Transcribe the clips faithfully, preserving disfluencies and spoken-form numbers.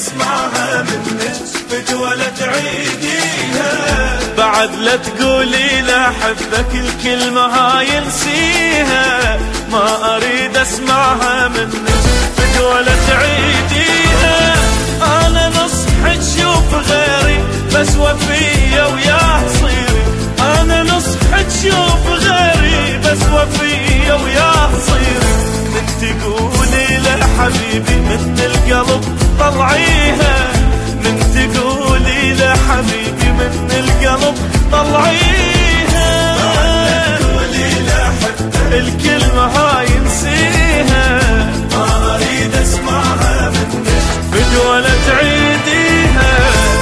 اسمعها منك فدوة لا تعيديها. بعد لا تقولي لا أحبك الكلمة هاي انسيها، ما أريد اسمعها منك فدوة لا تعيديها. أنا نصحك شوف غيري بس وفية وياه صيري، أنا نصحك شوف غيري بس وفية وياه صيري. من تقولي لا حبيبي من القلب طلعيها، من تقولي لا حبيبي من القلب طلعيها. تقولي لا حبك الكلمة هاي نسيها، ما أريد اسمعها منك فدوة لا تعيديها.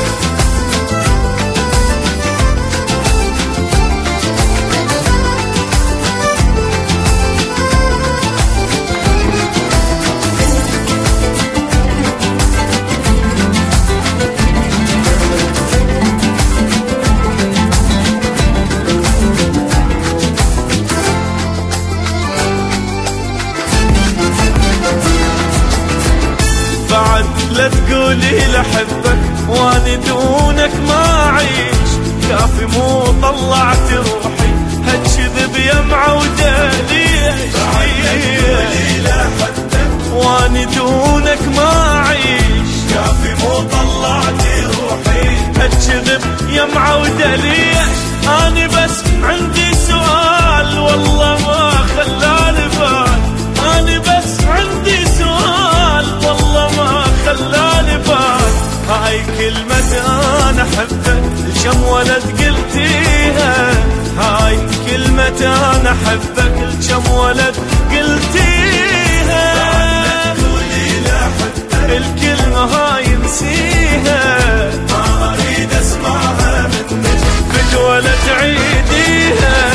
بعد لا تقولي لحبك واني دونك ما اعيش، كافي مو طلعت روحي هالكذب يمعة ودليش. تقولي لا حبك واني دونك ما اعيش، كافي مو طلعت روحي هالكذب يمعة ودليش. اني بس عندي سؤال والله ما خلاني بال، اني بس عندي سؤال والله ما خلاني بال. هاي كلمة أنا أحبك الكم ولد قلتيها، هاي كلمة أنا أحبك الكم ولد قلتيها. تقولي لا حبك الكلمة هاي نسيها، ما أريد اسمعها منك فدوة لا تعيديها.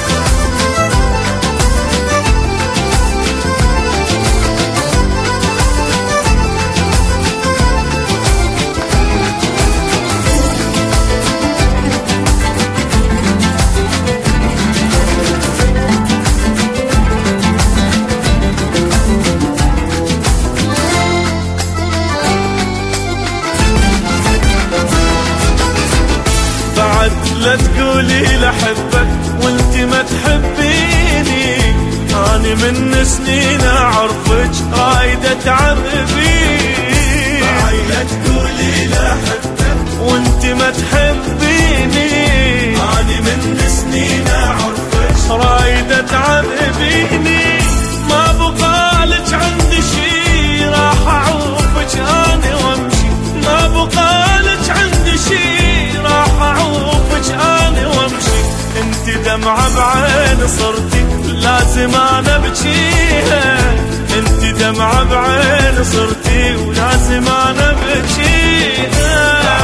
بعد لا تقولي لحبك وانت ما تحبيني، اني من سنين اعرفك رايدة تعذبيني. لا تقولي لا حبك وانت ما تحبيني، اني من سنين اعرفك رايدة تعذبيني. ما بقالك عندي شي راح اعوفك اني وامشي، ما بقالك عندي شي راح اعوفك اني وامشي. انت دمعة بعين صرتي لازم انا بجيها، انت دمعة بعين صرتي ولازم انا بجيها.